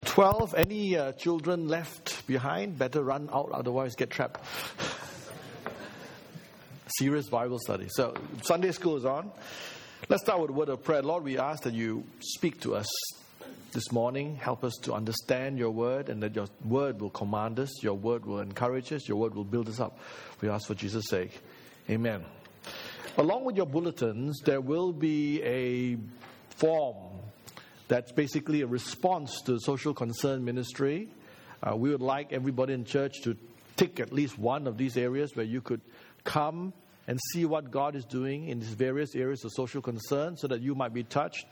12. Any children left behind? Better run out, otherwise get trapped. Serious Bible study. So, Sunday school is on. Let's start with a word of prayer. Lord, we ask that you speak to us this morning. Help us to understand your word, and that your word will command us, your word will encourage us, your word will build us up. We ask for Jesus' sake. Amen. Along with your bulletins, there will be a form that's basically a response to social concern ministry. We would like everybody in church to tick at least one of these areas where you could come and see what God is doing in these various areas of social concern so that you might be touched.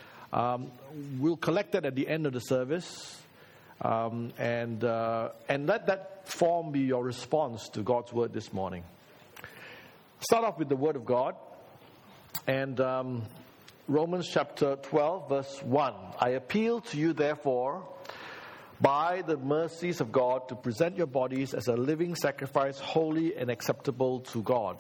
We'll collect that at the end of the service. And let that form be your response to God's word this morning. Start off with the word of God. And Romans chapter 12, verse 1. I appeal to you, therefore, by the mercies of God, to present your bodies as a living sacrifice, holy and acceptable to God.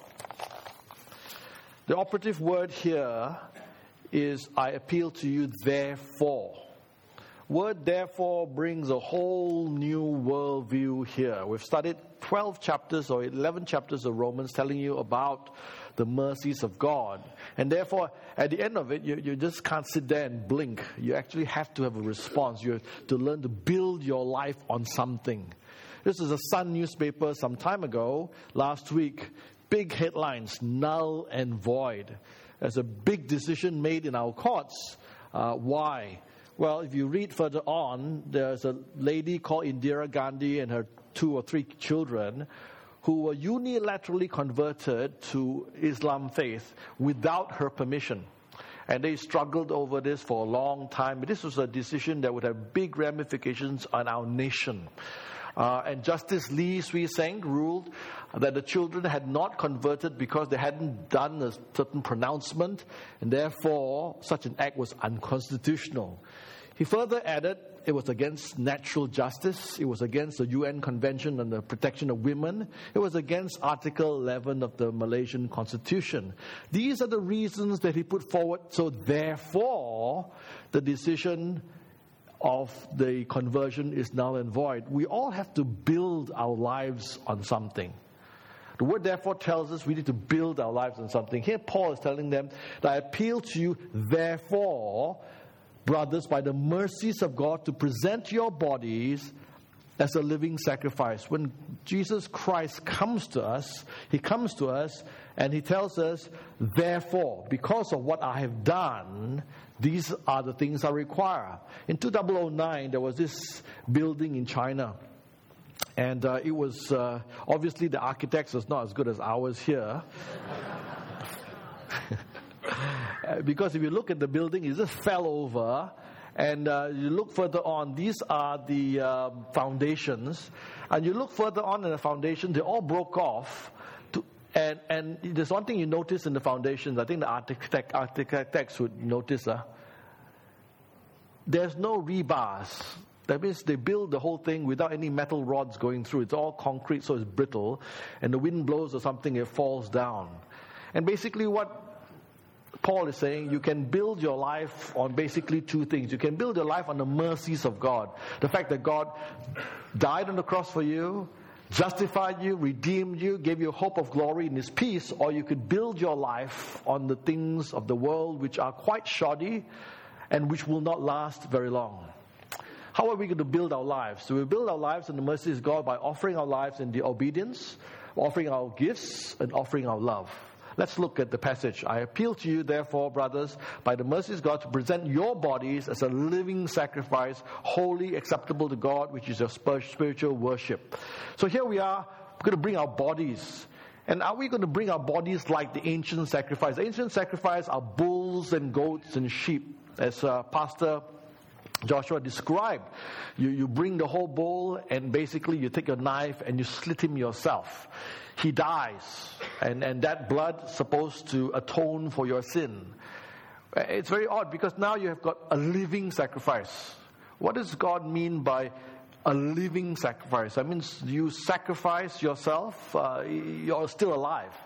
The operative word here is, I appeal to you, therefore. Word therefore brings a whole new worldview here. We've studied 12 chapters or 11 chapters of Romans telling you about the mercies of God. And therefore, at the end of it, you just can't sit there and blink. You actually have to have a response. You have to learn to build your life on something. This is a Sun newspaper some time ago, last week. Big headlines, null and void. There's a big decision made in our courts. Why? Well, if you read further on, there's a lady called Indira Gandhi and her 2 or 3 children who were unilaterally converted to Islam faith without her permission. And they struggled over this for a long time. But this was a decision that would have big ramifications on our nation. And Justice Lee Swee Seng ruled that the children had not converted because they hadn't done a certain pronouncement, and therefore such an act was unconstitutional. He further added it was against natural justice, it was against the UN Convention on the Protection of Women, it was against Article 11 of the Malaysian Constitution. These are the reasons that he put forward. So therefore, the decision of the conversion is null and void. We all have to build our lives on something. The word therefore tells us we need to build our lives on something. Here Paul is telling them that I appeal to you, therefore, brothers, by the mercies of God, to present your bodies as a living sacrifice. When Jesus Christ comes to us, he comes to us and he tells us, therefore, because of what I have done, these are the things I require. In 2009, there was this building in China. And it was, obviously the architects was not as good as ours here. Because if you look at the building, it just fell over. And you look further on, these are the foundations. And you look further on in the foundation, they all broke off. And there's one thing you notice in the foundations, I think the architects would notice, there's no rebars. That means they build the whole thing without any metal rods going through. It's all concrete, so it's brittle. And the wind blows or something, it falls down. And basically what Paul is saying, you can build your life on basically 2 things. You can build your life on the mercies of God. The fact that God died on the cross for you, justified you, redeemed you, gave you hope of glory in his peace. Or you could build your life on the things of the world which are quite shoddy and which will not last very long. How are we going to build our lives? So we build our lives in the mercies of God by offering our lives in the obedience, offering our gifts, and offering our love. Let's look at the passage. I appeal to you, therefore, brothers, by the mercies of God, to present your bodies as a living sacrifice, holy, acceptable to God, which is your spiritual worship. So here we are, we're going to bring our bodies. And are we going to bring our bodies like the ancient sacrifice? The ancient sacrifice are bulls and goats and sheep, as Pastor Joshua described. You bring the whole bull and basically you take a knife and you slit him yourself. He dies, and that blood is supposed to atone for your sin. It's very odd because now you have got a living sacrifice. What does God mean by a living sacrifice? That means you sacrifice yourself, you're still alive.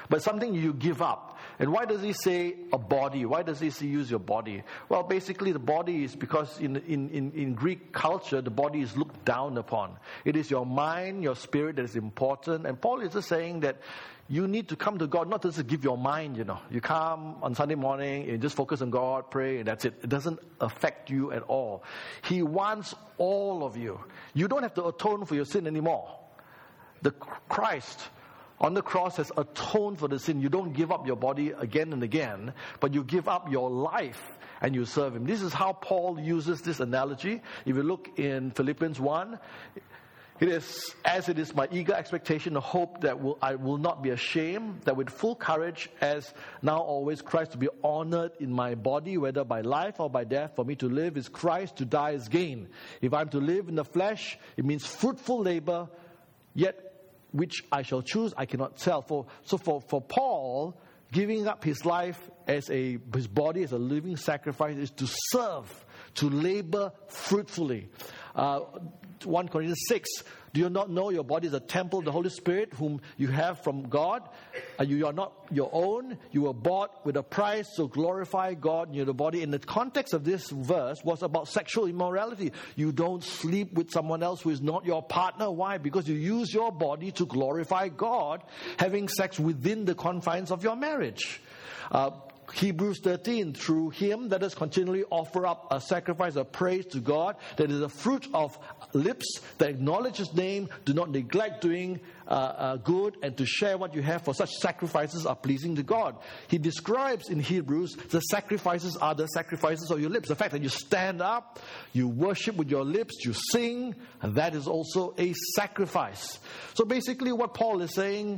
but something you give up. And why does he say a body? Why does he say use your body? Well, basically the body is because in Greek culture, the body is looked down upon. It is your mind, your spirit that is important. And Paul is just saying that you need to come to God, not just to give your mind, You come on Sunday morning, you just focus on God, pray, and that's it. It doesn't affect you at all. He wants all of you. You don't have to atone for your sin anymore. The Christ on the cross has atoned for the sin. You don't give up your body again and again, but you give up your life and you serve Him. This is how Paul uses this analogy. If you look in Philippians 1, it is, as it is my eager expectation, a hope that I will not be ashamed, that with full courage, as now always Christ to be honored in my body, whether by life or by death. For me to live is Christ, to die is gain. If I'm to live in the flesh, it means fruitful labor, yet which I shall choose, I cannot tell. For Paul, giving up his life his body as a living sacrifice is to serve, to labor fruitfully. 1 Corinthians 6, do you not know your body is a temple of the Holy Spirit whom you have from God? You are not your own. You were bought with a price, so glorify God in your body. And the context of this verse was about sexual immorality. You don't sleep with someone else who is not your partner. Why? Because you use your body to glorify God, having sex within the confines of your marriage. Hebrews 13, through Him, let us continually offer up a sacrifice of praise to God, that is a fruit of lips that acknowledge His name. Do not neglect doing good and to share what you have, for such sacrifices are pleasing to God. He describes in Hebrews the sacrifices are the sacrifices of your lips. The fact that you stand up, you worship with your lips, you sing, and that is also a sacrifice. So basically what Paul is saying,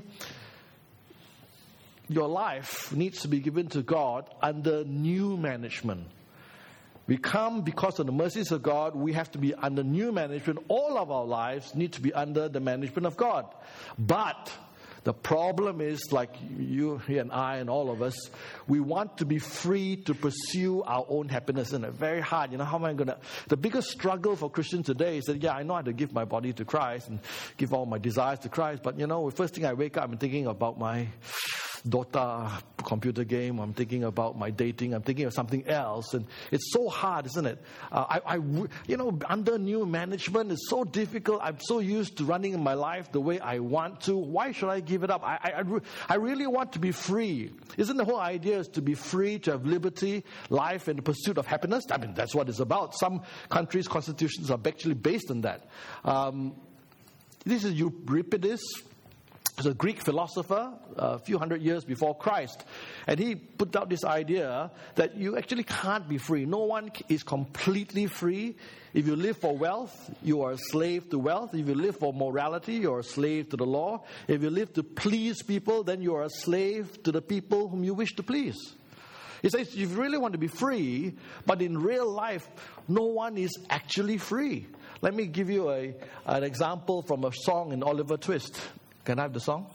your life needs to be given to God under new management. We come because of the mercies of God. We have to be under new management. All of our lives need to be under the management of God. But the problem is, like you and I and all of us, we want to be free to pursue our own happiness. And it's very hard. How am I going to... The biggest struggle for Christians today is that, I know how to give my body to Christ and give all my desires to Christ. But, the first thing I wake up, I'm thinking about my Dota computer game. I'm thinking about my dating. I'm thinking of something else. And it's so hard, isn't it? Under new management, it's so difficult. I'm so used to running my life the way I want to. Why should I give it up? I really want to be free. Isn't the whole idea is to be free, to have liberty, life, and the pursuit of happiness? That's what it's about. Some countries' constitutions are actually based on that. This is Euripides. He's a Greek philosopher a few hundred years before Christ. And he put out this idea that you actually can't be free. No one is completely free. If you live for wealth, you are a slave to wealth. If you live for morality, you're a slave to the law. If you live to please people, then you are a slave to the people whom you wish to please. He says you really want to be free, but in real life, no one is actually free. Let me give you an example from a song in Oliver Twist. Can I have the song?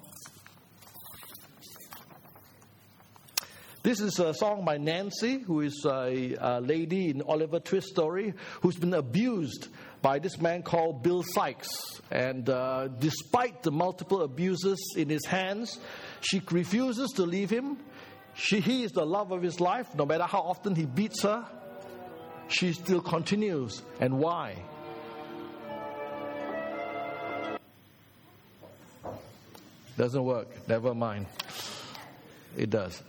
This is a song by Nancy, who is a lady in Oliver Twist story, who's been abused by this man called Bill Sikes. And despite the multiple abuses in his hands, she refuses to leave him. He is the love of his life. No matter how often he beats her, she still continues. And why? Doesn't work. Never mind. It does.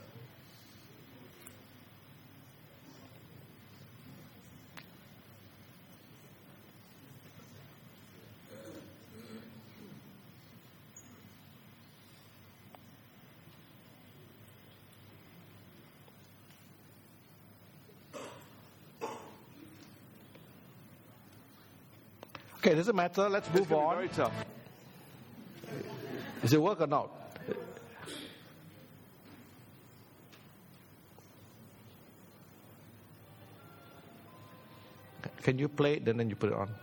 Okay, doesn't matter. Let's move on. Very tough. Does it work or not? Can you play it, then you put it on?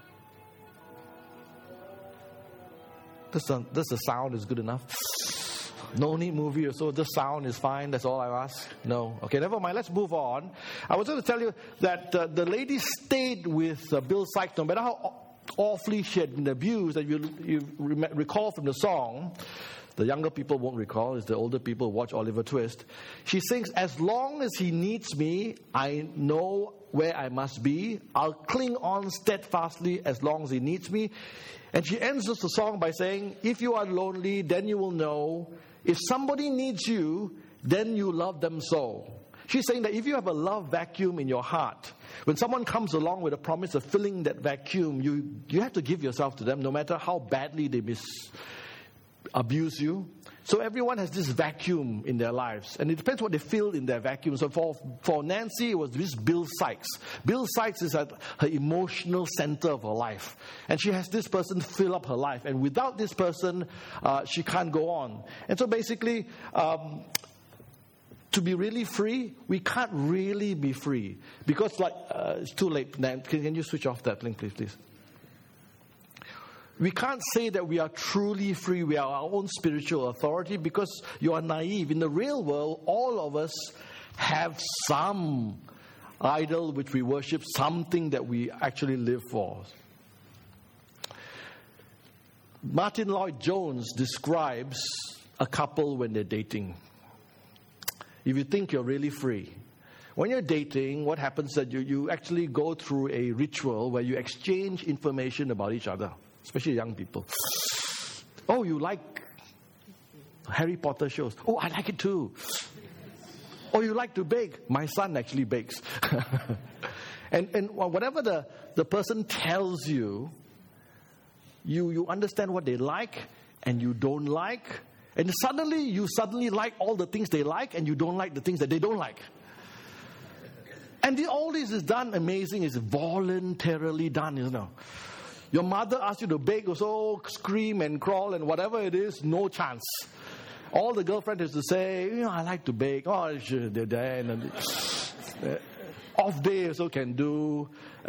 The sound is good enough. No need movie or so. The sound is fine. That's all I ask. No. Okay, never mind. Let's move on. I was going to tell you that the lady stayed with Bill Sikes, no matter how awfully she had been abused, that you recall from the song. The younger people won't recall. It's the older people watch Oliver Twist. She sings, as long as he needs me, I know where I must be. I'll cling on steadfastly as long as he needs me. And she ends the song by saying, if you are lonely, then you will know. If somebody needs you, then you love them so. She's saying that if you have a love vacuum in your heart, when someone comes along with a promise of filling that vacuum, you have to give yourself to them no matter how badly they abuse you. So everyone has this vacuum in their lives, and it depends what they fill in their vacuum. So for Nancy, it was this Bill Sykes. Bill Sykes is at her emotional center of her life, and she has this person fill up her life, and without this person, she can't go on. And so basically, to be really free, we can't really be free because it's too late. Can you switch off that link, please? We can't say that we are truly free. We are our own spiritual authority because you are naive. In the real world, all of us have some idol which we worship, something that we actually live for. Martin Lloyd-Jones describes a couple when they're dating. If you think you're really free, when you're dating, what happens is that you actually go through a ritual where you exchange information about each other. Especially young people. Oh, you like Harry Potter shows? Oh, I like it too. Oh, you like to bake? My son actually bakes. and whatever the person tells you, you understand what they like and you don't like. And you suddenly like all the things they like and you don't like the things that they don't like. And all this is done amazing. It's voluntarily done, you know. Your mother asks you to bake, so scream and crawl and whatever it is, no chance. All the girlfriend has to say, I like to bake. Oh, they're there. And off day also can do.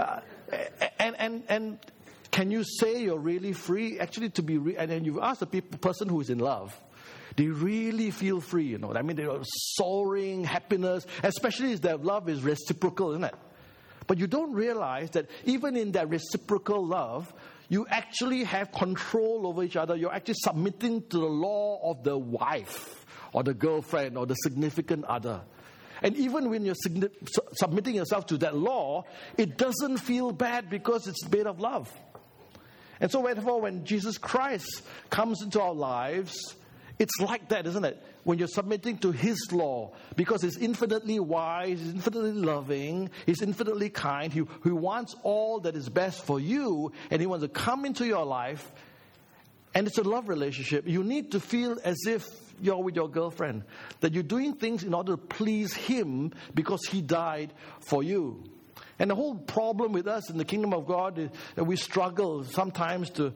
And can you say you're really free? Actually, to be and then you ask the person who is in love, they really feel free, you know. I mean, they're soaring happiness, especially if their love is reciprocal, isn't it? But you don't realize that even in that reciprocal love, you actually have control over each other. You're actually submitting to the law of the wife or the girlfriend or the significant other. And even when you're submitting yourself to that law, it doesn't feel bad because it's made of love. And so therefore, when Jesus Christ comes into our lives, it's like that, isn't it? When you're submitting to His law, because He's infinitely wise, He's infinitely loving, He's infinitely kind. He wants all that is best for you, and He wants to come into your life. And it's a love relationship. You need to feel as if you're with your girlfriend, that you're doing things in order to please Him because He died for you. And the whole problem with us in the kingdom of God is that we struggle sometimes to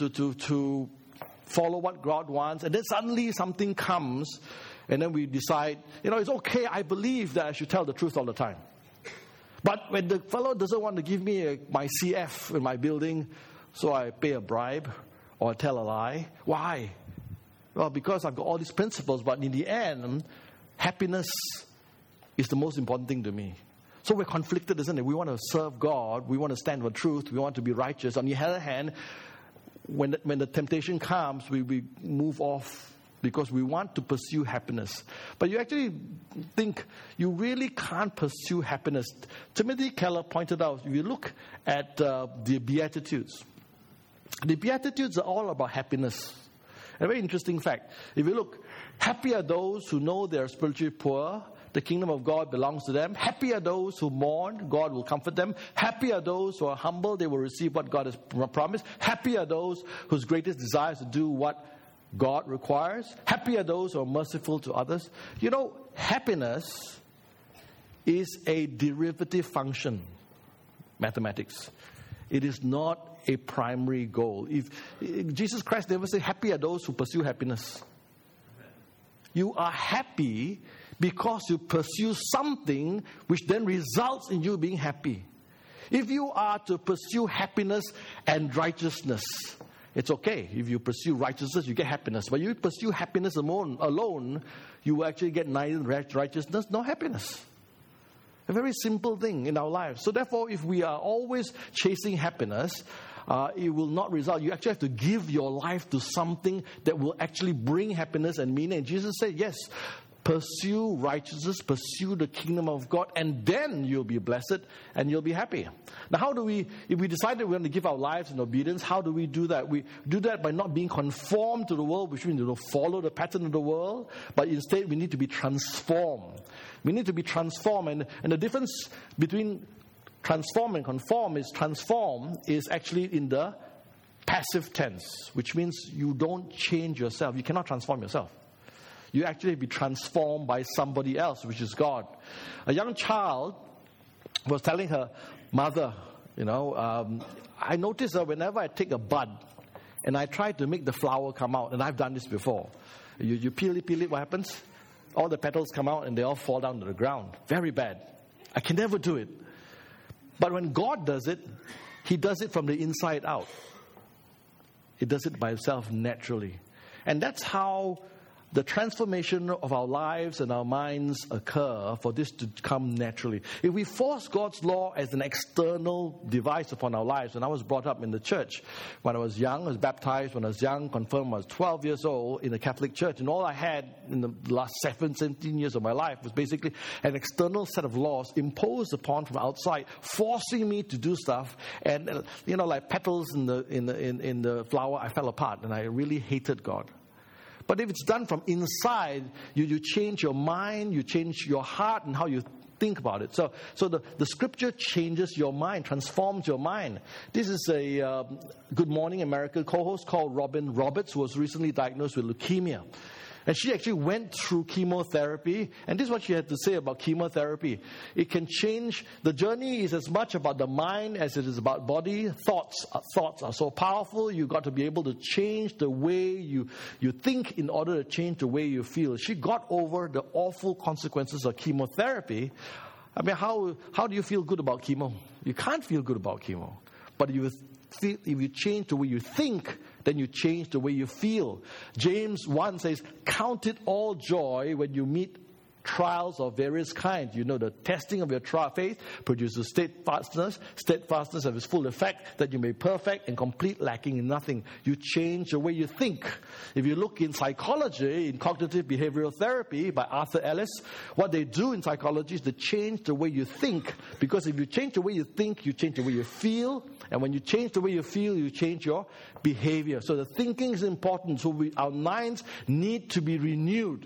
follow what God wants, and then suddenly something comes, and then we decide, it's okay, I believe that I should tell the truth all the time. But when the fellow doesn't want to give me my CF in my building, so I pay a bribe or tell a lie. Why? Well, because I've got all these principles, but in the end, happiness is the most important thing to me. So we're conflicted, isn't it? We want to serve God, we want to stand for truth, we want to be righteous. On the other hand, when the temptation comes, we move off because we want to pursue happiness. But you actually think you really can't pursue happiness. Timothy Keller pointed out, if you look at the Beatitudes, the Beatitudes are all about happiness. A very interesting fact. If you look, happy are those who know they are spiritually poor. The kingdom of God belongs to them. Happy are those who mourn. God will comfort them. Happy are those who are humble. They will receive what God has promised. Happy are those whose greatest desire is to do what God requires. Happy are those who are merciful to others. Happiness is a derivative function. Mathematics. It is not a primary goal. If Jesus Christ never said, happy are those who pursue happiness. You are happy because you pursue something which then results in you being happy. If you are to pursue happiness and righteousness, it's okay. If you pursue righteousness, you get happiness. But you pursue happiness alone, you will actually get neither righteousness nor happiness. A very simple thing in our lives. So therefore, if we are always chasing happiness, it will not result. You actually have to give your life to something that will actually bring happiness and meaning. And Jesus said, yes, pursue righteousness, pursue the kingdom of God, and then you'll be blessed and you'll be happy. Now, how do we, if we decide that we're going to give our lives in obedience, how do we do that? We do that by not being conformed to the world, which means follow the pattern of the world, but instead we need to be transformed. We need to be transformed, and the difference between transform and conform is actually in the passive tense, which means you don't change yourself. You cannot transform yourself. You actually be transformed by somebody else, which is God. A young child was telling her mother, I notice that whenever I take a bud and I try to make the flower come out, and I've done this before, you peel it, what happens? All the petals come out and they all fall down to the ground. Very bad. I can never do it. But when God does it, He does it from the inside out. He does it by Himself naturally. And that's how the transformation of our lives and our minds occur for this to come naturally. If we force God's law as an external device upon our lives, when I was brought up in the church, when I was young, I was baptized when I was young, confirmed when I was 12 years old in the Catholic Church, and all I had in the last 17 years of my life was basically an external set of laws imposed upon from outside, forcing me to do stuff, and like petals in the flower, I fell apart, and I really hated God. But if it's done from inside, you change your mind, you change your heart and how you think about it. So the scripture changes your mind, transforms your mind. This is a Good Morning America co-host called Robin Roberts, who was recently diagnosed with leukemia. And she actually went through chemotherapy. And this is what she had to say about chemotherapy. It can change. The journey is as much about the mind as it is about body. Thoughts are so powerful. You've got to be able to change the way you think in order to change the way you feel. She got over the awful consequences of chemotherapy. I mean, how do you feel good about chemo? You can't feel good about chemo. But if you change the way you think, then you change the way you feel. James 1 says, count it all joy when you meet trials of various kinds. The testing of your faith produces steadfastness. Steadfastness has its full effect, that you may be perfect and complete, lacking in nothing. You change the way you think. If you look in psychology, in cognitive behavioral therapy by Arthur Ellis, what they do in psychology is to change the way you think. Because if you change the way you think, you change the way you feel. And when you change the way you feel, you change your behavior. So the thinking is important. So our minds need to be renewed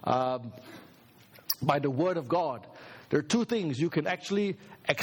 by the Word of God. There are two things. You can actually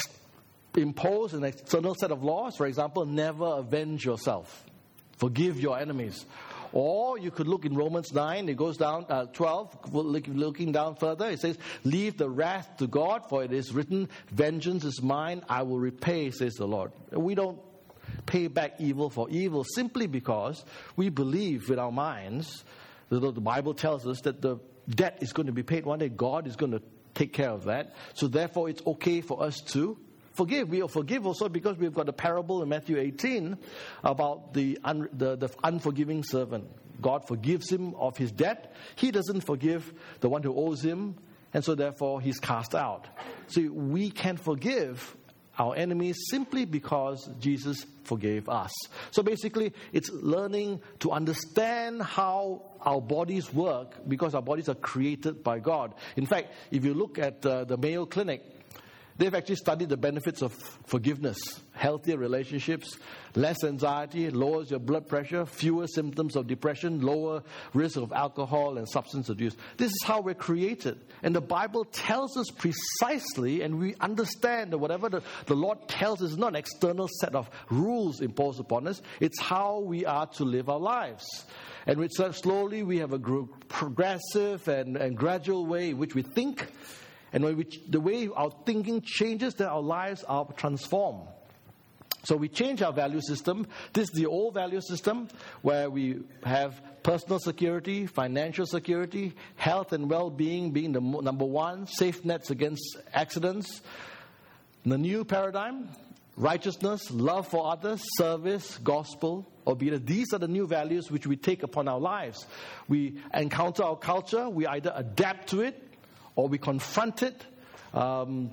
impose an external set of laws. For example, never avenge yourself. Forgive your enemies. Or you could look in Romans 9, it goes down, 12, looking down further, it says, leave the wrath to God, for it is written, vengeance is mine, I will repay, says the Lord. We don't pay back evil for evil simply because we believe with our minds, the Bible tells us that the debt is going to be paid one day. God is going to take care of that. So therefore, it's okay for us to forgive. We forgive also because we've got a parable in Matthew 18 about the unforgiving servant. God forgives him of his debt. He doesn't forgive the one who owes him, and so therefore he's cast out. So we can forgive our enemies simply because Jesus forgave us. So basically, it's learning to understand how our bodies work, because our bodies are created by God. In fact, if you look at the Mayo Clinic, they've actually studied the benefits of forgiveness, healthier relationships, less anxiety, lowers your blood pressure, fewer symptoms of depression, lower risk of alcohol and substance abuse. This is how we're created. And the Bible tells us precisely, and we understand that whatever the Lord tells us is not an external set of rules imposed upon us. It's how we are to live our lives. And with such slowly, we have a progressive and gradual way in which we think. And when the way our thinking changes, then our lives are transformed. So we change our value system. This is the old value system where we have personal security, financial security, health and well-being being the number one, safe nets against accidents. The new paradigm, righteousness, love for others, service, gospel, obedience. These are the new values which we take upon our lives. We encounter our culture, we either adapt to it, or we confront it.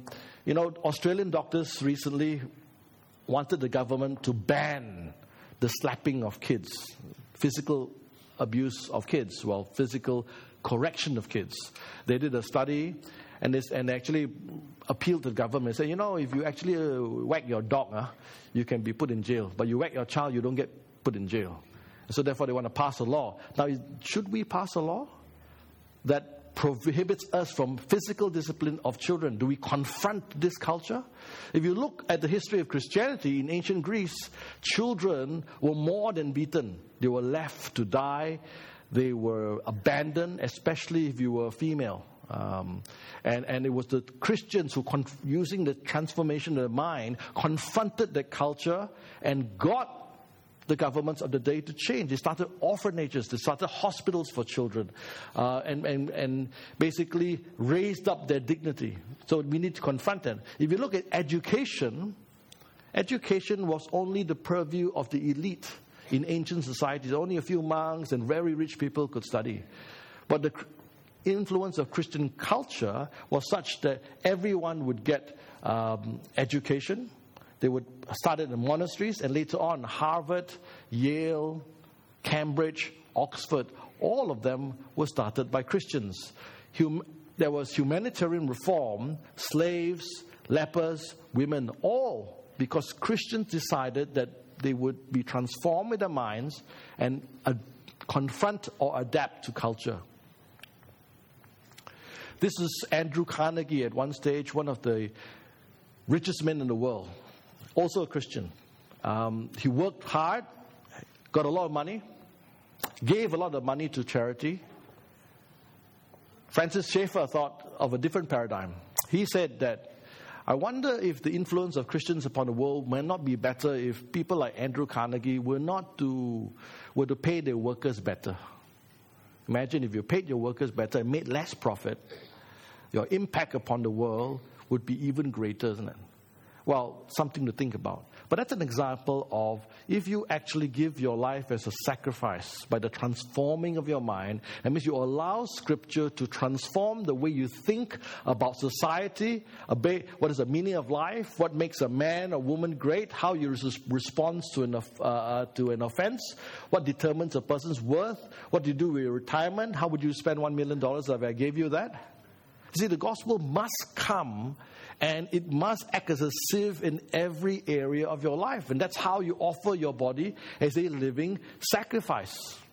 Australian doctors recently wanted the government to ban the slapping of kids, physical abuse of kids, physical correction of kids. They did a study and actually appealed to the government and said, if you actually whack your dog, you can be put in jail. But you whack your child, you don't get put in jail. So therefore they want to pass a law. Now, should we pass a law that prohibits us from physical discipline of children? Do we confront this culture? If you look at the history of Christianity in ancient Greece, children were more than beaten. They were left to die. They were abandoned, especially if you were female. And it was the Christians who, using the transformation of the mind, confronted that culture and got the governments of the day to change. They started orphanages, they started hospitals for children, and basically raised up their dignity. So we need to confront them. If you look at education was only the purview of the elite in ancient societies. Only a few monks and very rich people could study. But the influence of Christian culture was such that everyone would get education. They would start in monasteries, and later on, Harvard, Yale, Cambridge, Oxford, all of them were started by Christians. There was humanitarian reform, slaves, lepers, women, all because Christians decided that they would be transformed in their minds and confront or adapt to culture. This is Andrew Carnegie at one stage, one of the richest men in the world. Also a Christian. He worked hard, got a lot of money, gave a lot of money to charity. Francis Schaeffer thought of a different paradigm. He said that, I wonder if the influence of Christians upon the world might not be better if people like Andrew Carnegie were to pay their workers better. Imagine if you paid your workers better and made less profit, your impact upon the world would be even greater, isn't it? Well, something to think about. But that's an example of if you actually give your life as a sacrifice by the transforming of your mind, that means you allow Scripture to transform the way you think about society, what is the meaning of life, what makes a man or woman great, how you respond to an offense, what determines a person's worth, what do you do with your retirement, how would you spend $1 million if I gave you that? You see, the gospel must come and it must act as a sieve in every area of your life. And that's how you offer your body as a living sacrifice.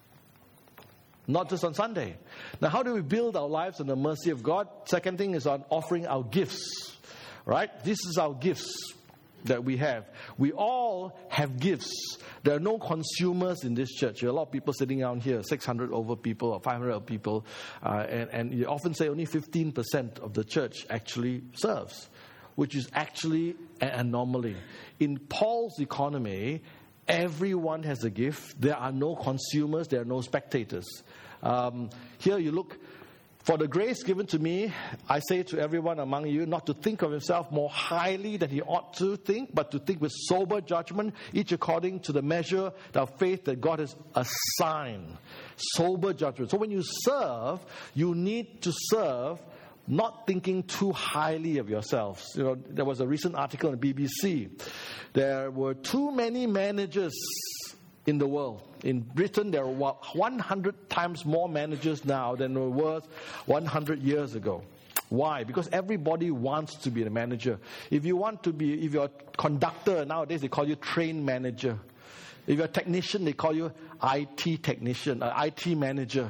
Not just on Sunday. Now, how do we build our lives on the mercy of God? Second thing is on offering our gifts. Right? This is our gifts that we have. We all have gifts. There are no consumers in this church. There are a lot of people sitting down here, 600 over people or 500 people. And you often say only 15% of the church actually serves, which is actually an anomaly. In Paul's economy, everyone has a gift. There are no consumers. There are no spectators. Here you look. For the grace given to me, I say to everyone among you, not to think of himself more highly than he ought to think, but to think with sober judgment, each according to the measure of faith that God has assigned. Sober judgment. So when you serve, you need to serve not thinking too highly of yourselves. There was a recent article in the BBC. There were too many managers in the world. In Britain, there are 100 times more managers now than there were 100 years ago. Why? Because everybody wants to be a manager. If you're a conductor, nowadays they call you train manager. If you're a technician, they call you IT technician, IT manager.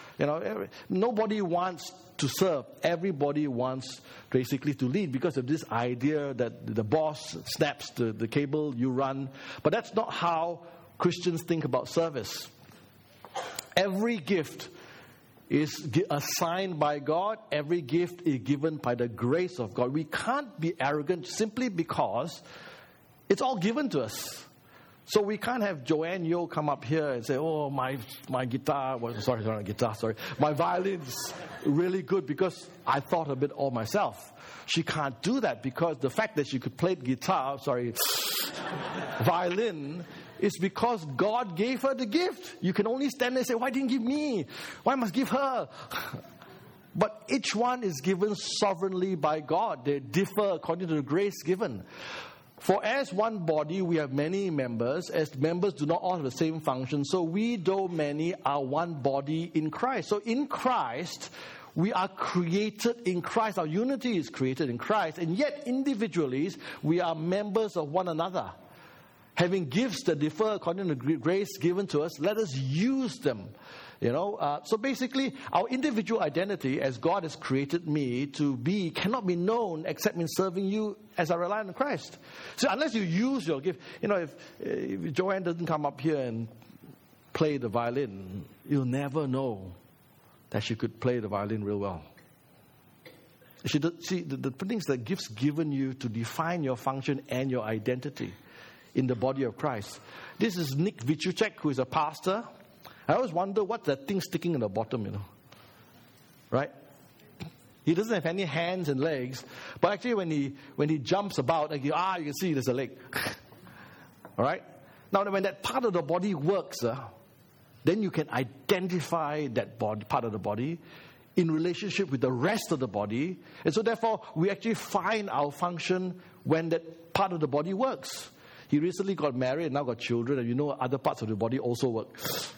Nobody wants to serve. Everybody wants basically to lead because of this idea that the boss snaps the cable, you run. But that's not how Christians think about service. Every gift is assigned by God. Every gift is given by the grace of God. We can't be arrogant simply because it's all given to us. So we can't have Joanne Yeoh come up here and say, oh, my guitar, my violin's really good because I thought of it all myself. She can't do that because the fact that she could play violin is because God gave her the gift. You can only stand there and say, why didn't you give me? Why must give her? But each one is given sovereignly by God. They differ according to the grace given. For as one body, we have many members, as members do not all have the same function. So we, though many, are one body in Christ. So in Christ, we are created in Christ. Our unity is created in Christ. And yet, individually, we are members of one another. Having gifts that differ according to the grace given to us, let us use them. So basically, our individual identity, as God has created me to be, cannot be known except in serving you as I rely on Christ. So unless you use your gift, if Joanne doesn't come up here and play the violin, you'll never know that she could play the violin real well. The things that gifts given you to define your function and your identity in the body of Christ. This is Nick Vichuchek, who is a pastor. I always wonder what's that thing sticking in the bottom, right? He doesn't have any hands and legs, but actually when he jumps about, you can see there's a leg. All right? Now, when that part of the body works, then you can identify that part of the body in relationship with the rest of the body. And so therefore, we actually find our function when that part of the body works. He recently got married and now got children, and other parts of the body also work.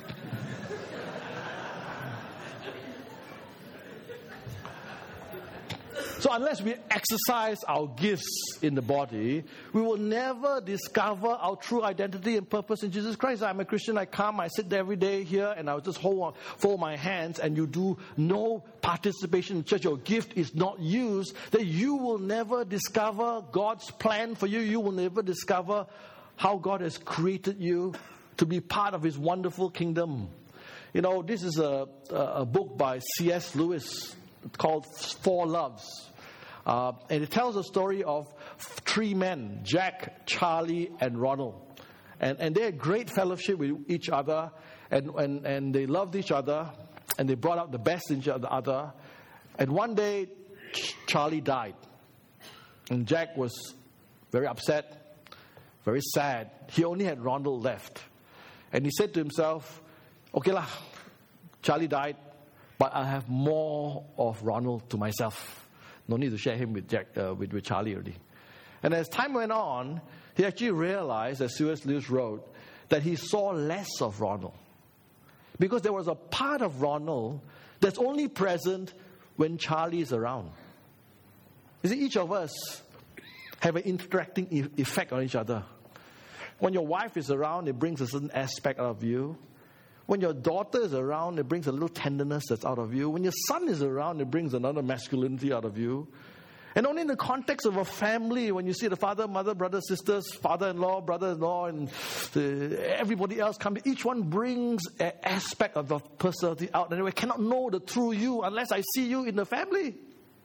So unless we exercise our gifts in the body, we will never discover our true identity and purpose in Jesus Christ. I'm a Christian, I come, I sit there every day here, and I'll just fold my hands, and you do no participation in church. Your gift is not used. That you will never discover God's plan for you. You will never discover how God has created you to be part of His wonderful kingdom. This is a book by C.S. Lewis called Four Loves. And it tells the story of three men, Jack, Charlie, and Ronald. And they had great fellowship with each other, and they loved each other, and they brought out the best in each other. And one day, Charlie died. And Jack was very upset, very sad. He only had Ronald left. And he said to himself, okay lah, Charlie died, but I have more of Ronald to myself. No need to share him with with Charlie already. And as time went on, he actually realized, as C.S. Lewis wrote, that he saw less of Ronald. Because there was a part of Ronald that's only present when Charlie is around. You see, each of us have an interacting effect on each other. When your wife is around, it brings a certain aspect out of you. When your daughter is around, it brings a little tenderness that's out of you. When your son is around, it brings another masculinity out of you. And only in the context of a family, when you see the father, mother, brothers, sisters, father-in-law, brother-in-law, and everybody else come, each one brings an aspect of the personality out. And we cannot know the true you unless I see you in the family.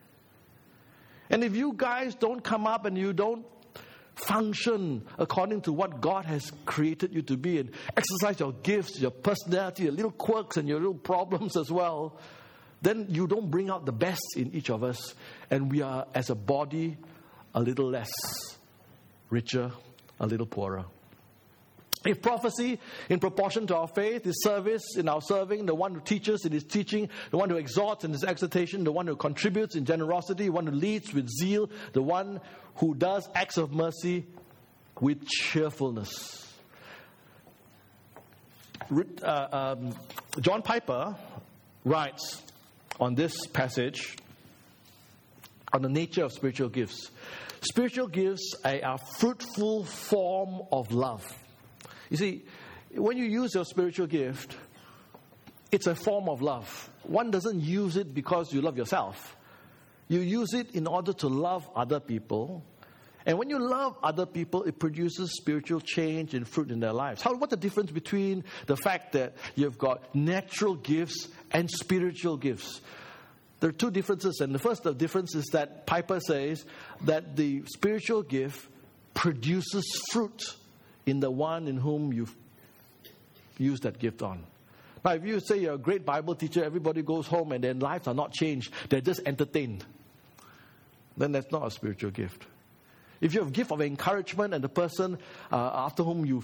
And if you guys don't come up and you don't function according to what God has created you to be and exercise your gifts, your personality, your little quirks and your little problems as well, then you don't bring out the best in each of us, and we are, as a body, a little less richer, a little poorer. If prophecy, in proportion to our faith, is service in our serving, the one who teaches in his teaching, the one who exhorts in his exhortation, the one who contributes in generosity, the one who leads with zeal, the one who does acts of mercy with cheerfulness. John Piper writes on this passage on the nature of spiritual gifts. Spiritual gifts are a fruitful form of love. You see, when you use your spiritual gift, it's a form of love. One doesn't use it because you love yourself. You use it in order to love other people. And when you love other people, it produces spiritual change and fruit in their lives. What's the difference between the fact that you've got natural gifts and spiritual gifts? There are two differences. And the first difference is that Piper says that the spiritual gift produces fruit in the one in whom you've used that gift on. Now, if you say you're a great Bible teacher, everybody goes home and their lives are not changed, they're just entertained, then that's not a spiritual gift. If you have a gift of encouragement and the person after whom you've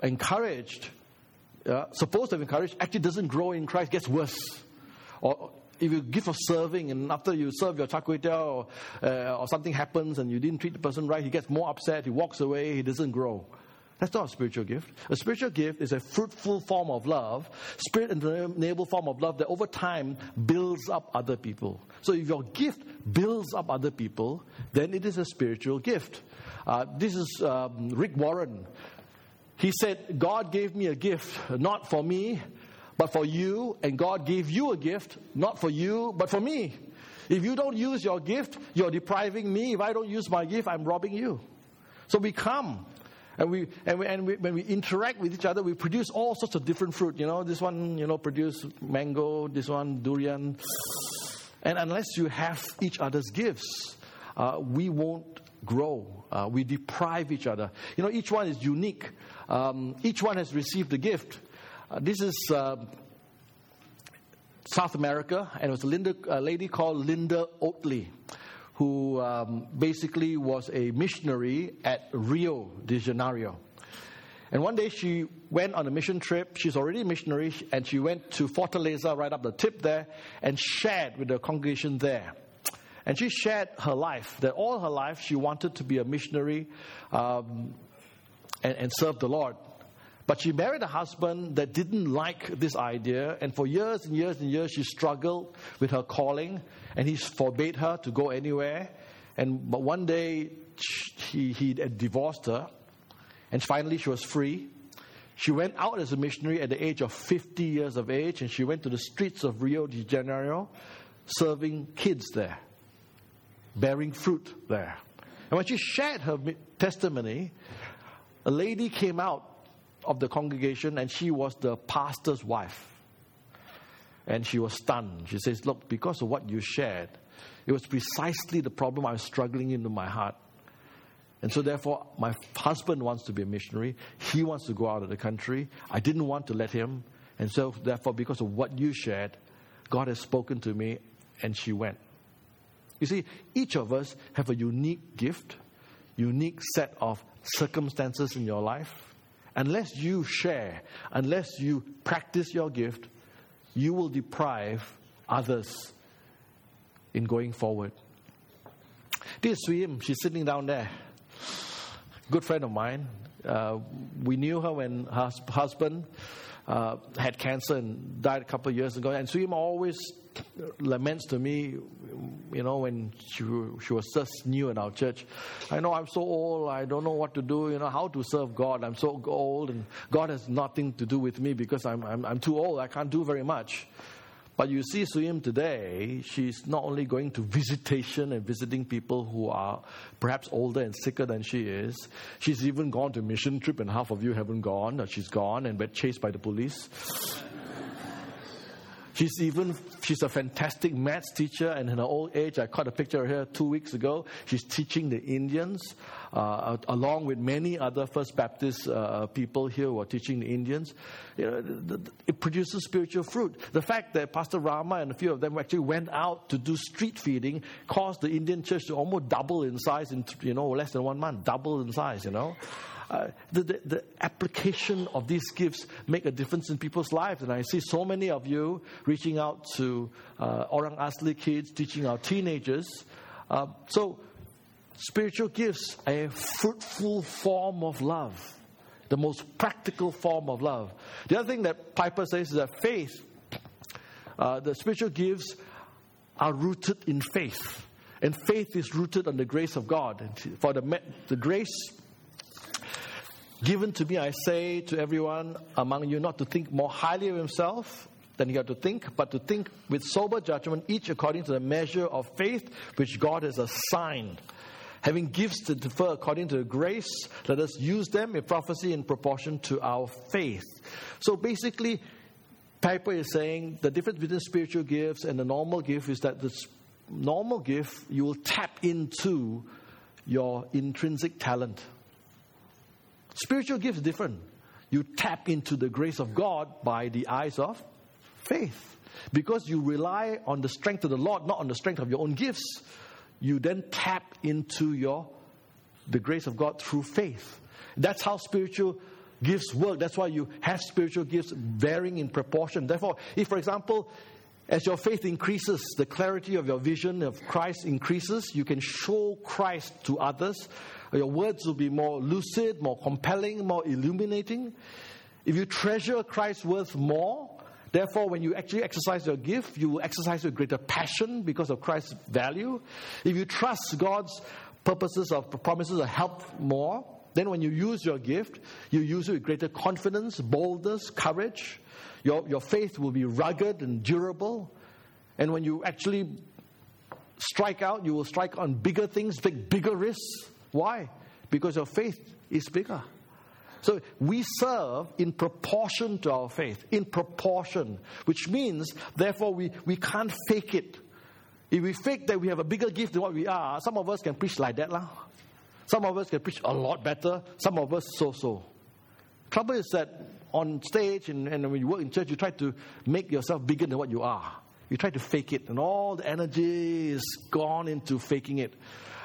encouraged, supposed to have encouraged, actually doesn't grow in Christ, gets worse. Or if you give of serving and after you serve your char kway teow or something happens and you didn't treat the person right, he gets more upset, he walks away, he doesn't grow. That's not a spiritual gift. A spiritual gift is a fruitful form of love, spirit-enabled form of love that over time builds up other people. So if your gift builds up other people, then it is a spiritual gift. This is Rick Warren. He said, God gave me a gift, not for me, but for you. And God gave you a gift, not for you, but for me. If you don't use your gift, you're depriving me. If I don't use my gift, I'm robbing you. So we come. And when we interact with each other, we produce all sorts of different fruit. This one, produce mango. This one, durian. And unless you have each other's gifts, we won't grow. We deprive each other. Each one is unique. Each one has received a gift. This is South America, and it was a lady called Linda Oatley, who basically was a missionary at Rio de Janeiro. And one day she went on a mission trip. She's already a missionary, and she went to Fortaleza, right up the tip there, and shared with the congregation there. And she shared her life, that all her life she wanted to be a missionary and serve the Lord. But she married a husband that didn't like this idea, and for years and years and years she struggled with her calling, and he forbade her to go anywhere. But one day he had divorced her, and finally she was free. She went out as a missionary at the age of 50 years of age, and she went to the streets of Rio de Janeiro, serving kids there, bearing fruit there. And when she shared her testimony, a lady came out of the congregation, and she was the pastor's wife. And she was stunned. She says, look, because of what you shared, it was precisely the problem I was struggling into my heart. And so therefore, my husband wants to be a missionary. He wants to go out of the country. I didn't want to let him. And so therefore, because of what you shared, God has spoken to me, and she went. You see, each of us have a unique gift, unique set of circumstances in your life. Unless you share, unless you practice your gift, you will deprive others in going forward. This is Swim. She's sitting down there. Good friend of mine. We knew her when her husband had cancer and died a couple of years ago. And Swim always laments to me, when she was just new in our church. I know I'm so old, I don't know what to do, how to serve God. I'm so old, and God has nothing to do with me because I'm too old. I can't do very much. But you see Swim today, she's not only going to visitation and visiting people who are perhaps older and sicker than she is. She's even gone to a mission trip, and half of you haven't gone. She's gone and been chased by the police. She's a fantastic maths teacher, and in her old age, I caught a picture of her 2 weeks ago. She's teaching the Indians, along with many other First Baptist people here who are teaching the Indians. It produces spiritual fruit. The fact that Pastor Rama and a few of them actually went out to do street feeding caused the Indian church to almost double in size in less than 1 month. Double in size, The application of these gifts make a difference in people's lives. And I see so many of you reaching out to Orang Asli kids, teaching our teenagers. So spiritual gifts are a fruitful form of love, the most practical form of love. The other thing that Piper says is that faith, the spiritual gifts are rooted in faith. And faith is rooted on the grace of God. And for the grace given to me, I say to everyone among you not to think more highly of himself than he ought to think, but to think with sober judgment, each according to the measure of faith which God has assigned. Having gifts to differ according to the grace, let us use them in prophecy in proportion to our faith. So basically, Piper is saying the difference between spiritual gifts and the normal gift is that the normal gift, you will tap into your intrinsic talent. Spiritual gifts is different. You tap into the grace of God by the eyes of faith. Because you rely on the strength of the Lord, not on the strength of your own gifts. You then tap into the grace of God through faith. That's how spiritual gifts work. That's why you have spiritual gifts varying in proportion. Therefore, if, for example, As your faith increases, the clarity of your vision of Christ increases. You can show Christ to others. Your words will be more lucid, more compelling, more illuminating. If you treasure Christ's worth more, therefore, when you actually exercise your gift, you will exercise with greater passion because of Christ's value. If you trust God's purposes or promises of help more, then when you use your gift, you use it with greater confidence, boldness, courage. Your faith will be rugged and durable. And when you actually strike out, you will strike on bigger things, take bigger risks. Why? Because your faith is bigger. So we serve in proportion to our faith, in proportion, which means, therefore, we can't fake it. If we fake that we have a bigger gift than what we are, some of us can preach like that. Some of us can preach a lot better, some of us so-so. Trouble is that on stage and when you work in church, you try to make yourself bigger than what you are. You try to fake it, and all the energy is gone into faking it.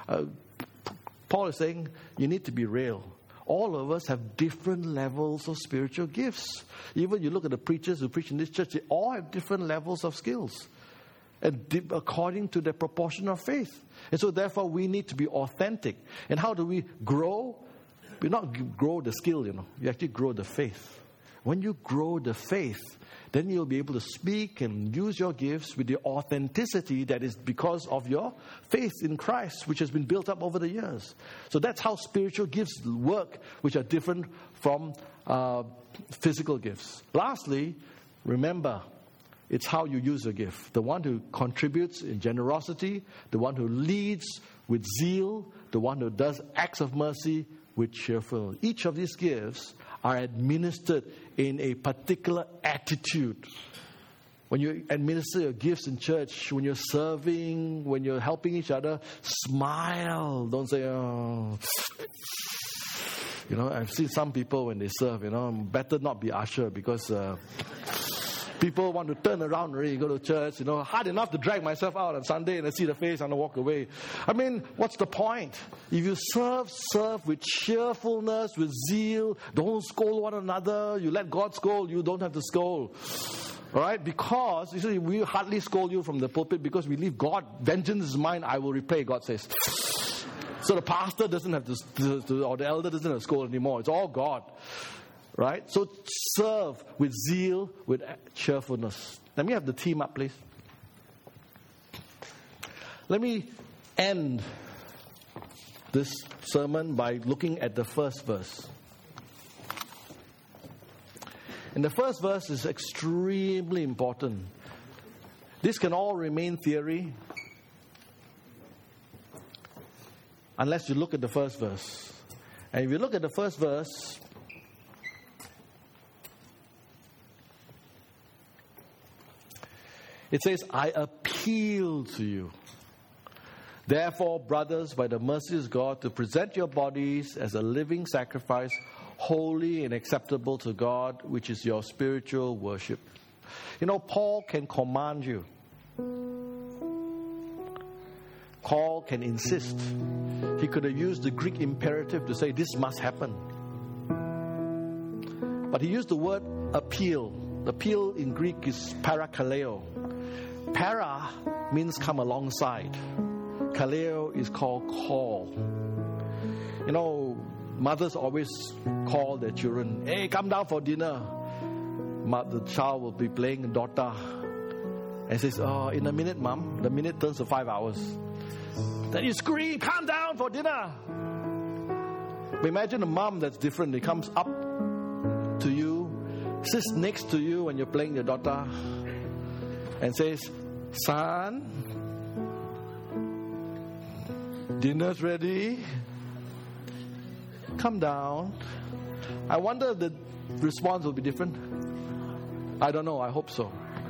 Paul is saying, you need to be real. All of us have different levels of spiritual gifts. Even you look at the preachers who preach in this church, they all have different levels of skills, and according to their proportion of faith. And so therefore we need to be authentic. And how do we grow? We not grow the skill, you actually grow the faith. When you grow the faith, then you'll be able to speak and use your gifts with the authenticity that is because of your faith in Christ, which has been built up over the years. So that's how spiritual gifts work, which are different from physical gifts. Lastly, remember, it's how you use your gift. The one who contributes in generosity, the one who leads with zeal, the one who does acts of mercy with cheerful. Each of these gifts are administered in a particular attitude. When you administer your gifts in church, when you're serving, when you're helping each other, smile. Don't say, oh. I've seen some people when they serve, better not be usher because people want to turn around already, go to church, hard enough to drag myself out on Sunday and I see the face and I walk away. What's the point? If you serve with cheerfulness, with zeal, don't scold one another. You let God scold, you don't have to scold. All right? Because, you see, we hardly scold you from the pulpit because we leave God, vengeance is mine, I will repay, God says. So the pastor doesn't have to, or the elder doesn't have to scold anymore. It's all God. Right? So serve with zeal, with cheerfulness. Let me have the team up, please. Let me end this sermon by looking at the first verse. And the first verse is extremely important. This can all remain theory unless you look at the first verse. And if you look at the first verse, it says, I appeal to you. Therefore, brothers, by the mercies of God, to present your bodies as a living sacrifice, holy and acceptable to God, which is your spiritual worship. Paul can command you. Paul can insist. He could have used the Greek imperative to say, this must happen. But he used the word appeal. Appeal in Greek is parakaleo. Para means come alongside. Kaleo is called call. Mothers always call their children, hey, come down for dinner. The child will be playing daughter and says, in a minute, Mom. The minute turns to 5 hours. Then you scream, come down for dinner. But imagine a mom that's different. It comes up to you, sits next to you when you're playing your daughter, and says, son, dinner's ready. Come down. I wonder if the response will be different. I don't know. I hope so.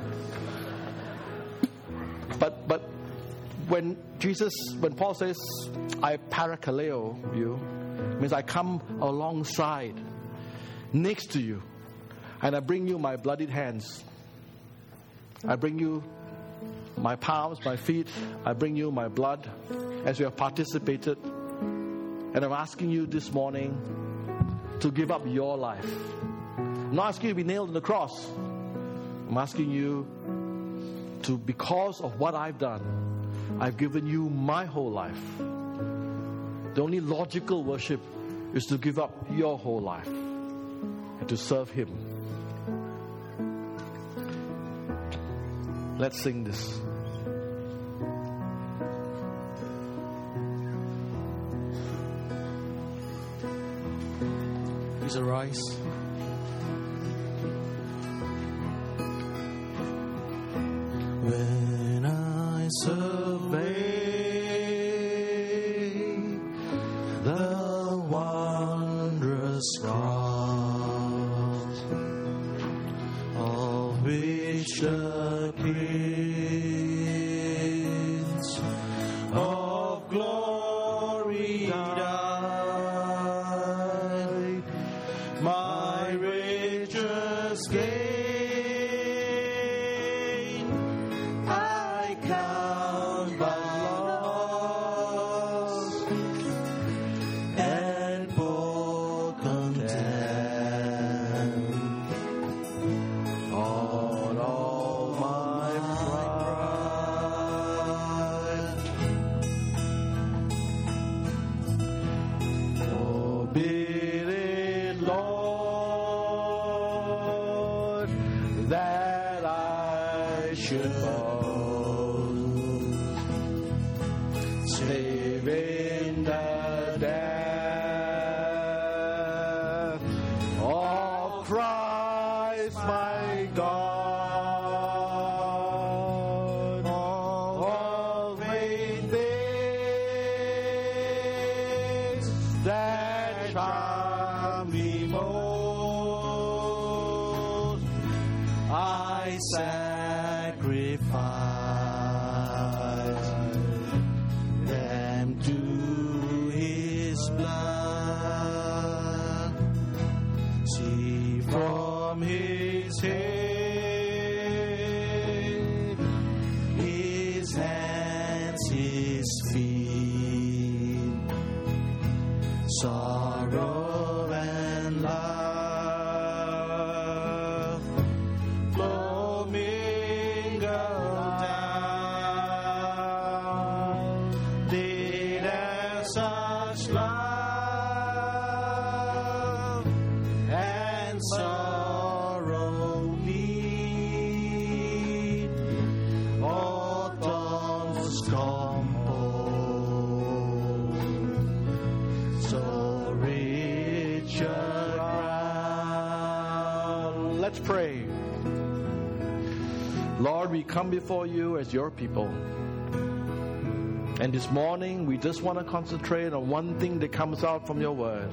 But when Paul says, I parakaleo you, means I come alongside, next to you, and I bring you my bloodied hands. I bring you my palms, my feet. I bring you my blood as you have participated. And I'm asking you this morning to give up your life. I'm not asking you to be nailed on the cross. I'm asking you because of what I've done, I've given you my whole life. The only logical worship is to give up your whole life and to serve Him. Let's sing this. Please arise. When I survey the wondrous cross of which the Prince of glory died, my richest gain I count but loss, and for content on all my pride. Forbid it, Lord, that I should boast, save in the death of Christ my God. All vain things that charm me most, I sacrifice them to His blood. See from His head, His hands, His feet, sorrow and love flow mingled down. Did as such love and sorrow meet, autumn's compose, so rich a ground. Let's pray. Lord, we come before you as your people. And this morning, we just want to concentrate on one thing that comes out from your word.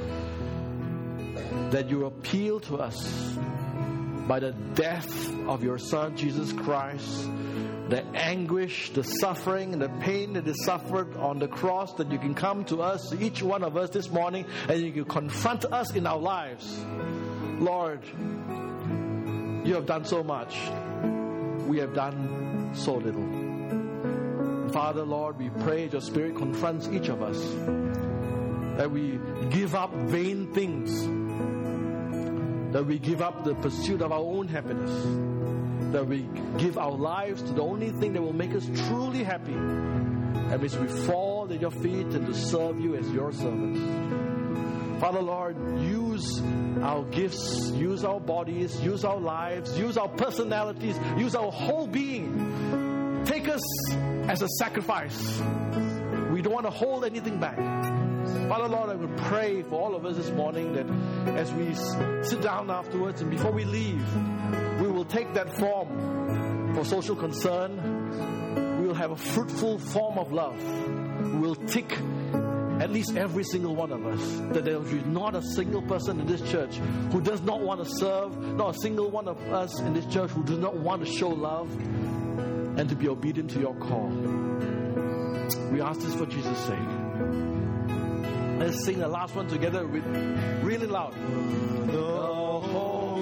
That you appeal to us by the death of your Son, Jesus Christ, the anguish, the suffering, and the pain that is suffered on the cross, that you can come to us, each one of us this morning, and you can confront us in our lives. Lord, you have done so much. We have done so little. Father, Lord, we pray your Spirit confronts each of us, that we give up vain things, that we give up the pursuit of our own happiness, that we give our lives to the only thing that will make us truly happy, and which we fall at your feet and to serve you as your servants. Father, Lord, use our gifts, use our bodies, use our lives, use our personalities, use our whole being. Take us as a sacrifice. We don't want to hold anything back. Father, Lord, I would pray for all of us this morning that as we sit down afterwards and before we leave, we will take that form for social concern. We will have a fruitful form of love. We will tick at least every single one of us, that there is not a single person in this church who does not want to serve, not a single one of us in this church who does not want to show love and to be obedient to your call. We ask this for Jesus' sake. Let's sing the last one together with really loud. The whole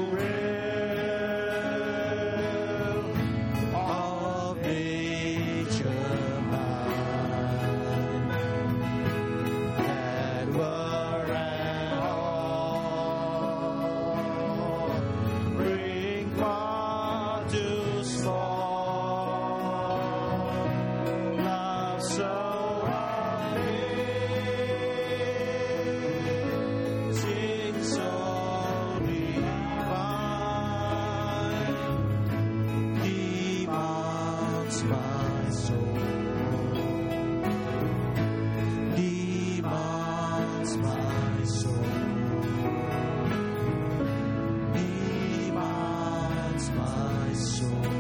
realm of nature mine, that were and all, bring far to small. my soul. Demands my soul. Demands my soul.